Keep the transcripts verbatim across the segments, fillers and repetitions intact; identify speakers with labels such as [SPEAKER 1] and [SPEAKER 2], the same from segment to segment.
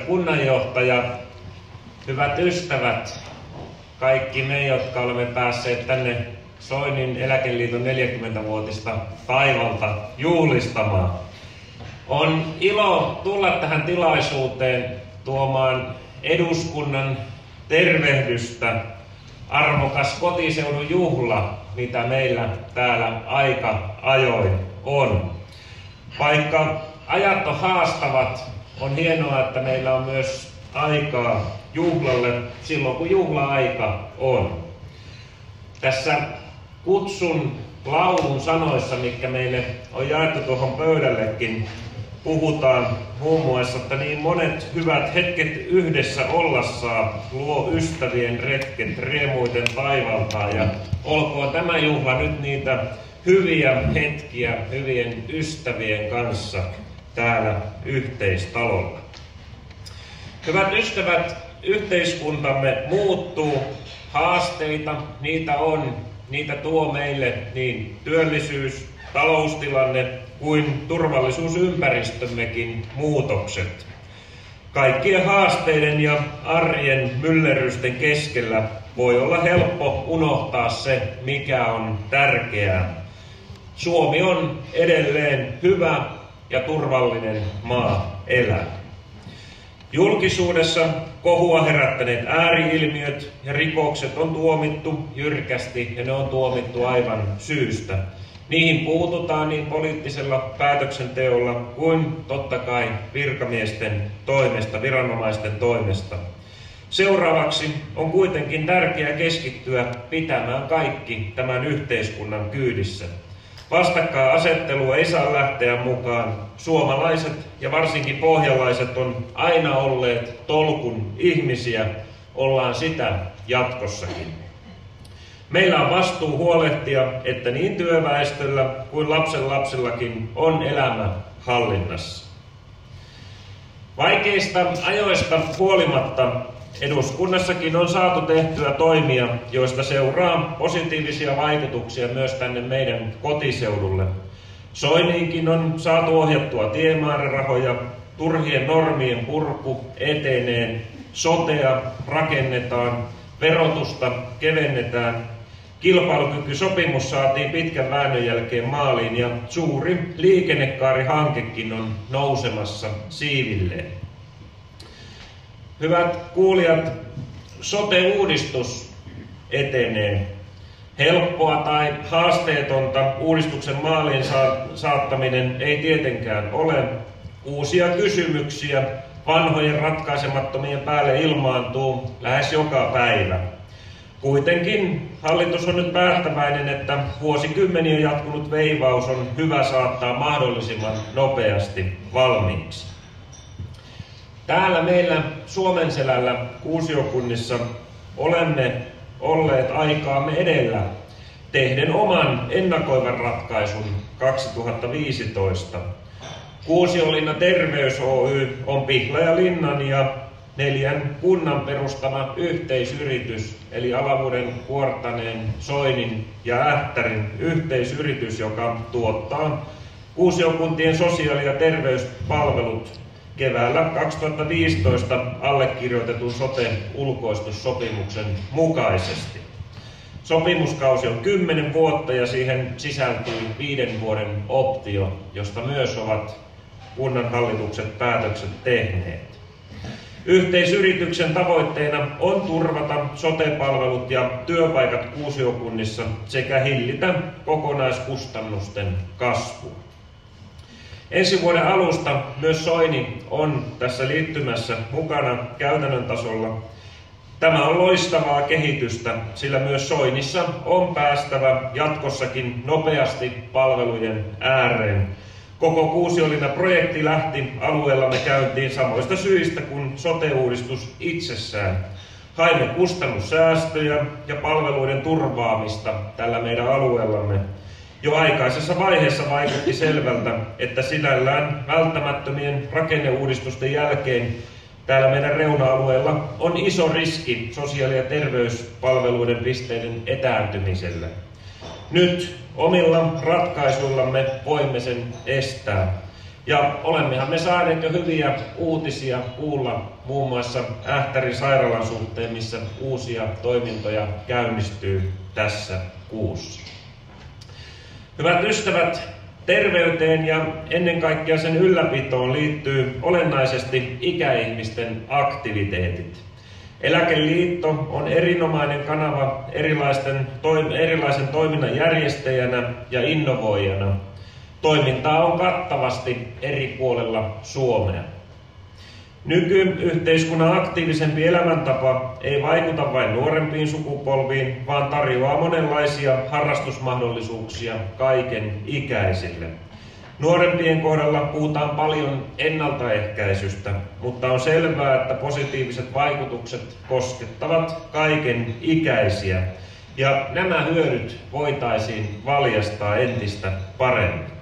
[SPEAKER 1] Kunnanjohtaja, hyvät ystävät, kaikki me, jotka olemme päässeet tänne Soinin eläkeliiton neljäkymmenvuotista taivalta juhlistamaan. On ilo tulla tähän tilaisuuteen tuomaan eduskunnan tervehdystä, arvokas kotiseudun juhla, mitä meillä täällä aika ajoin on. Vaikka ajat on haastavat, on hienoa, että meillä on myös aikaa juhlalle silloin, kun juhla-aika on. Tässä kutsun laulun sanoissa, mitkä meille on jaettu tuohon pöydällekin, puhutaan muun muassa, että niin monet hyvät hetket yhdessä ollassaan luo ystävien retket riemuiten taivaltaan. Ja olkoon tämä juhla nyt niitä hyviä hetkiä hyvien ystävien kanssa täällä yhteistalolla. Hyvät ystävät, yhteiskuntamme muuttuu, haasteita, niitä on, niitä tuo meille niin työllisyys, taloustilanne kuin turvallisuusympäristömmekin muutokset. Kaikkien haasteiden ja arjen myllerrysten keskellä voi olla helppo unohtaa se, mikä on tärkeää. Suomi on edelleen hyvä ja turvallinen maa elää. Julkisuudessa kohua herättäneet ääri-ilmiöt ja rikokset on tuomittu jyrkästi ja ne on tuomittu aivan syystä. Niihin puututaan niin poliittisella päätöksenteolla kuin totta kai virkamiesten toimesta, viranomaisten toimesta. Seuraavaksi on kuitenkin tärkeää keskittyä pitämään kaikki tämän yhteiskunnan kyydissä. Vastakkainasettelua ei saa lähteä mukaan. Suomalaiset ja varsinkin pohjalaiset on aina olleet tolkun ihmisiä, ollaan sitä jatkossakin. Meillä on vastuu huolehtia, että niin työväestöllä kuin lapsenlapsillakin on elämä hallinnassa. Vaikeista ajoista huolimatta eduskunnassakin on saatu tehtyä toimia, joista seuraa positiivisia vaikutuksia myös tänne meidän kotiseudulle. Soiniinkin on saatu ohjattua tiemäärärahoja, turhien normien purku etenee, sotea rakennetaan, verotusta kevennetään, kilpailukykysopimus saatiin pitkän väännön jälkeen maaliin ja suuri liikennekaarihankekin on nousemassa siivilleen. Hyvät kuulijat, sote-uudistus etenee. Helppoa tai haasteetonta uudistuksen maaliin saattaminen ei tietenkään ole. Uusia kysymyksiä vanhojen ratkaisemattomien päälle ilmaantuu lähes joka päivä. Kuitenkin hallitus on nyt päättäväinen, että vuosikymmeniä jatkunut veivaus on hyvä saattaa mahdollisimman nopeasti valmiiksi. Täällä meillä Suomenselällä Kuusiokunnissa olemme olleet aikaamme edellä tehden oman ennakoivan ratkaisun kaksituhattaviisitoista. Kuusiolinna Terveys Oy on Pihlajalinnan ja neljän kunnan perustama yhteisyritys, eli Alavuuden, Kuortaneen, Soinin ja Ähtärin yhteisyritys, joka tuottaa Kuusiokuntien sosiaali- ja terveyspalvelut keväällä kaksituhattaviisitoista allekirjoitetun sote-ulkoistussopimuksen mukaisesti. Sopimuskausi on kymmenen vuotta ja siihen sisältyy viiden vuoden optio, josta myös ovat kunnan hallitukset päätökset tehneet. Yhteisyrityksen tavoitteena on turvata sote-palvelut ja työpaikat Kuusiokunnissa sekä hillitä kokonaiskustannusten kasvua. Ensi vuoden alusta myös Soini on tässä liittymässä mukana käytännön tasolla. Tämä on loistavaa kehitystä, sillä myös Soinissa on päästävä jatkossakin nopeasti palvelujen ääreen. Koko Kuusiolinna-projekti lähti alueellamme käyntiin samoista syistä kuin sote-uudistus itsessään. Haimme kustannussäästöjä ja palveluiden turvaamista tällä meidän alueellamme. Jo aikaisessa vaiheessa vaikutti selvältä, että sinällään välttämättömien rakenneuudistusten jälkeen täällä meidän reuna-alueella on iso riski sosiaali- ja terveyspalveluiden pisteiden etääntymiselle. Nyt omilla ratkaisuillamme voimme sen estää. Ja olemmehan me saaneet jo hyviä uutisia kuulla muun muassa Ähtärin sairaalan suhteen, missä uusia toimintoja käynnistyy tässä kuussa. Hyvät ystävät, terveyteen ja ennen kaikkea sen ylläpitoon liittyy olennaisesti ikäihmisten aktiviteetit. Eläkeliitto on erinomainen kanava erilaisten, erilaisen toiminnan järjestäjänä ja innovoijana. Toimintaa on kattavasti eri puolella Suomea. Nykyyhteiskunnan aktiivisempi elämäntapa ei vaikuta vain nuorempiin sukupolviin, vaan tarjoaa monenlaisia harrastusmahdollisuuksia kaiken ikäisille. Nuorempien kohdalla puhutaan paljon ennaltaehkäisystä, mutta on selvää, että positiiviset vaikutukset koskettavat kaiken ikäisiä, ja nämä hyödyt voitaisiin valjastaa entistä paremmin.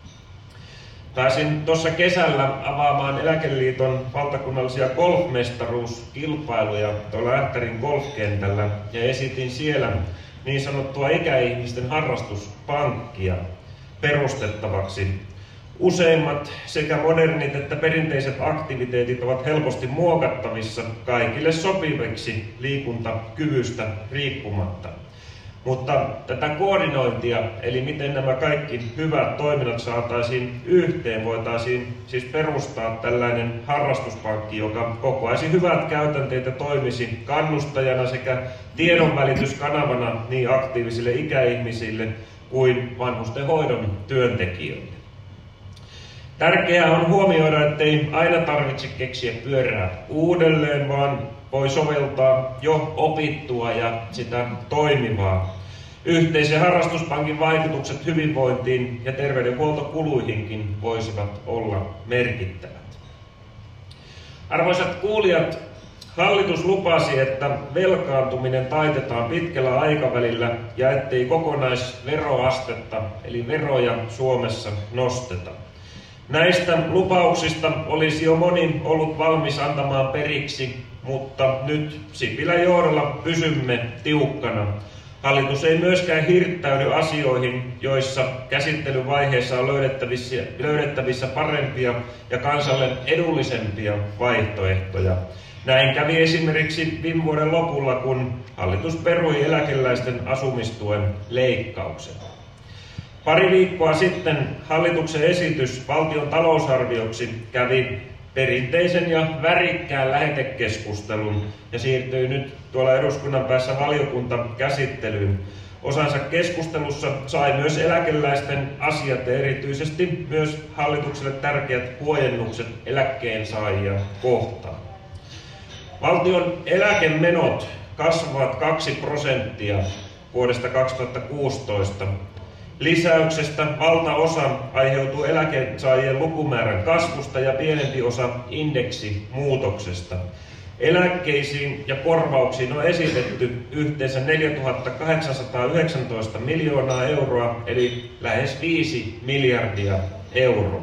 [SPEAKER 1] Pääsin tuossa kesällä avaamaan Eläkeliiton valtakunnallisia golfmestaruuskilpailuja tuolla Ähtärin golfkentällä ja esitin siellä niin sanottua ikäihmisten harrastuspankkia perustettavaksi. Useimmat sekä modernit että perinteiset aktiviteetit ovat helposti muokattavissa kaikille sopiviksi liikuntakyvystä riippumatta. Mutta tätä koordinointia, eli miten nämä kaikki hyvät toiminnot saataisiin yhteen, voitaisiin siis perustaa tällainen harrastuspankki, joka kokoaisi hyvät käytänteet ja toimisi kannustajana sekä tiedonvälityskanavana niin aktiivisille ikäihmisille kuin vanhustenhoidon työntekijöille. Tärkeää on huomioida, ettei aina tarvitse keksiä pyörää uudelleen, vaan voi soveltaa jo opittua ja sitä toimivaa. Yhteisen harrastuspankin vaikutukset hyvinvointiin ja terveydenhuoltokuluihinkin voisivat olla merkittävät. Arvoisat kuulijat, hallitus lupasi, että velkaantuminen taitetaan pitkällä aikavälillä ja ettei kokonaisveroastetta eli veroja Suomessa nosteta. Näistä lupauksista olisi jo moni ollut valmis antamaan periksi, mutta nyt Sipilän johdolla pysymme tiukkana. Hallitus ei myöskään hirttäydy asioihin, joissa käsittelyvaiheessa on löydettävissä, löydettävissä parempia ja kansalle edullisempia vaihtoehtoja. Näin kävi esimerkiksi viime vuoden lopulla, kun hallitus perui eläkeläisten asumistuen leikkauksen. Pari viikkoa sitten hallituksen esitys valtion talousarvioksi kävi perinteisen ja värikkään lähetekeskustelun ja siirtyi nyt tuolla eduskunnan päässä valiokuntakäsittelyyn. Osansa keskustelussa sai myös eläkeläisten asiat ja erityisesti myös hallitukselle tärkeät huojennukset eläkkeensaajia kohtaan. Valtion eläkemenot kasvavat kaksi prosenttia vuodesta kaksituhattakuusitoista. Lisäyksestä valtaosa aiheutuu eläkkeensaajien lukumäärän kasvusta ja pienempi osa indeksimuutoksesta. Eläkkeisiin ja korvauksiin on esitetty yhteensä neljätuhatta kahdeksansataayhdeksäntoista miljoonaa euroa, eli lähes viisi miljardia euroa.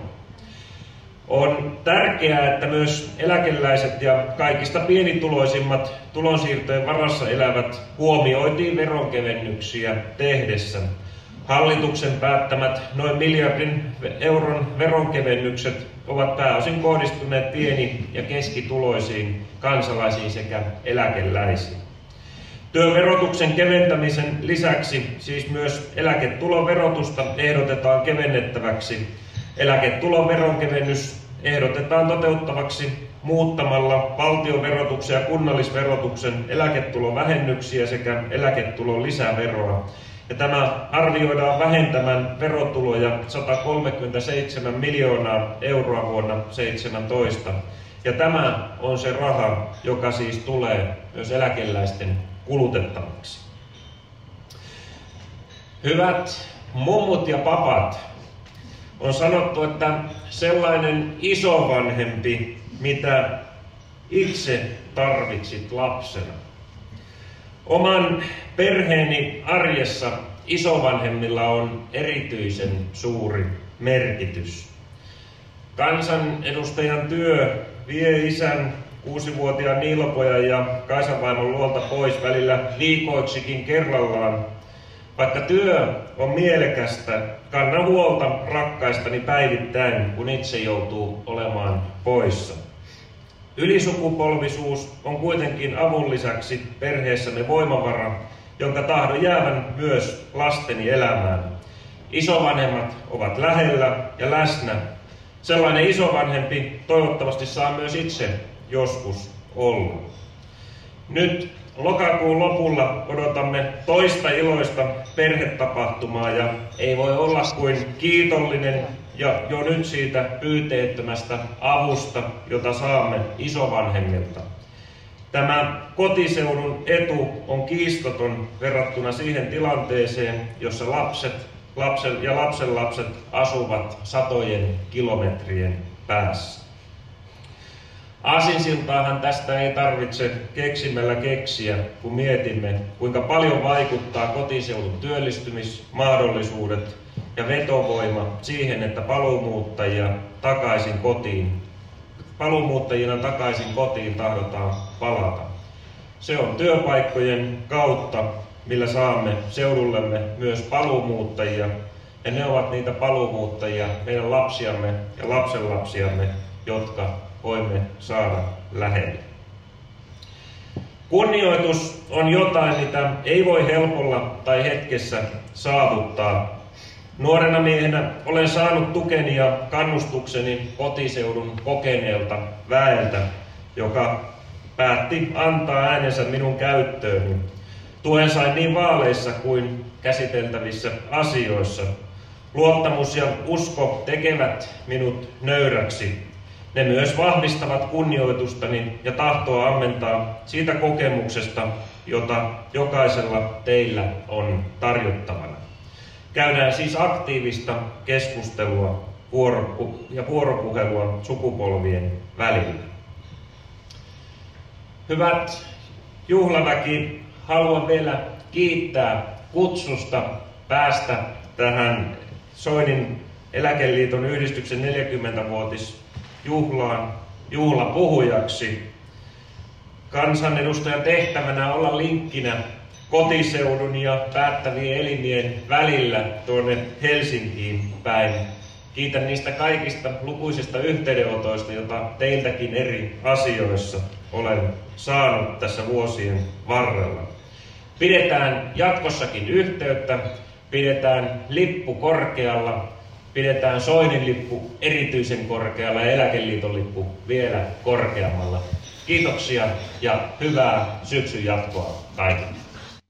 [SPEAKER 1] On tärkeää, että myös eläkeläiset ja kaikista pienituloisimmat tulonsiirtojen varassa elävät huomioitiin veronkevennyksiä tehdessä. Hallituksen päättämät noin miljardin euron veronkevennykset ovat pääosin kohdistuneet pieni- ja keskituloisiin kansalaisiin sekä eläkeläisiin. Työverotuksen keventämisen lisäksi siis myös eläketuloverotusta ehdotetaan kevennettäväksi. Eläketulon veronkevennys ehdotetaan toteuttavaksi muuttamalla valtionverotuksen ja kunnallisverotuksen eläketulovähennyksiä sekä eläketulon lisäveroa. Ja tämä arvioidaan vähentämään verotuloja sata kolmekymmentäseitsemän miljoonaa euroa vuonna kaksituhattaseitsemäntoista. Ja tämä on se raha, joka siis tulee myös eläkeläisten kulutettavaksi. Hyvät mummut ja papat, on sanottu, että sellainen isovanhempi, mitä itse tarvitsit lapsena. Oman perheeni arjessa isovanhemmilla on erityisen suuri merkitys. Kansanedustajan työ vie isän kuusivuotiaan Niilopojan ja Kaisan vaimon luolta pois välillä viikoiksikin kerrallaan. Vaikka työ on mielekästä, kannan huolta rakkaistani päivittäin, kun itse joutuu olemaan poissa. Ylisukupolvisuus on kuitenkin avun lisäksi perheessämme voimavara, jonka tahdon jäävän myös lasteni elämään. Isovanhemmat ovat lähellä ja läsnä. Sellainen isovanhempi toivottavasti saa myös itse joskus olla. Nyt lokakuun lopulla odotamme toista iloista perhetapahtumaa ja ei voi olla kuin kiitollinen ja jo nyt siitä pyyteettömästä avusta, jota saamme isovanhemmilta. Tämä kotiseudun etu on kiistaton verrattuna siihen tilanteeseen, jossa lapset lapsen ja lapsenlapset asuvat satojen kilometrien päässä. Aasinsiltaahan tästä ei tarvitse keksimällä keksiä, kun mietimme, kuinka paljon vaikuttaa kotiseudun työllistymismahdollisuudet ja vetovoima siihen, että paluumuuttajia takaisin kotiin, paluumuuttajina takaisin kotiin tahdotaan palata. Se on työpaikkojen kautta, millä saamme seudullemme myös paluumuuttajia, ja ne ovat niitä paluumuuttajia, meidän lapsiamme ja lapsenlapsiamme, jotka voimme saada lähelle. Kunnioitus on jotain, mitä ei voi helpolla tai hetkessä saavuttaa. Nuorena miehenä olen saanut tukeni ja kannustukseni kotiseudun kokeneelta väeltä, joka päätti antaa äänensä minun käyttööni. Tuen sain niin vaaleissa kuin käsiteltävissä asioissa. Luottamus ja usko tekevät minut nöyräksi. Ne myös vahvistavat kunnioitustani ja tahtoa ammentaa siitä kokemuksesta, jota jokaisella teillä on tarjottavana. Käydään siis aktiivista keskustelua ja vuoropuhelua sukupolvien välillä. Hyvät juhlaväki, haluan vielä kiittää kutsusta päästä tähän Soinin Eläkeliiton yhdistyksen neljäkymmenvuotisjuhlaan juhlapuhujaksi. Kansanedustajan tehtävänä olla linkkinä kotiseudun ja päättävien elimien välillä tuonne Helsinkiin päin. Kiitän niistä kaikista lukuisista yhteydenotoista, joita teiltäkin eri asioissa olen saanut tässä vuosien varrella. Pidetään jatkossakin yhteyttä, pidetään lippu korkealla, pidetään Soinin lippu erityisen korkealla ja Eläkeliiton lippu vielä korkeammalla. Kiitoksia ja hyvää syksyn jatkoa kaikille.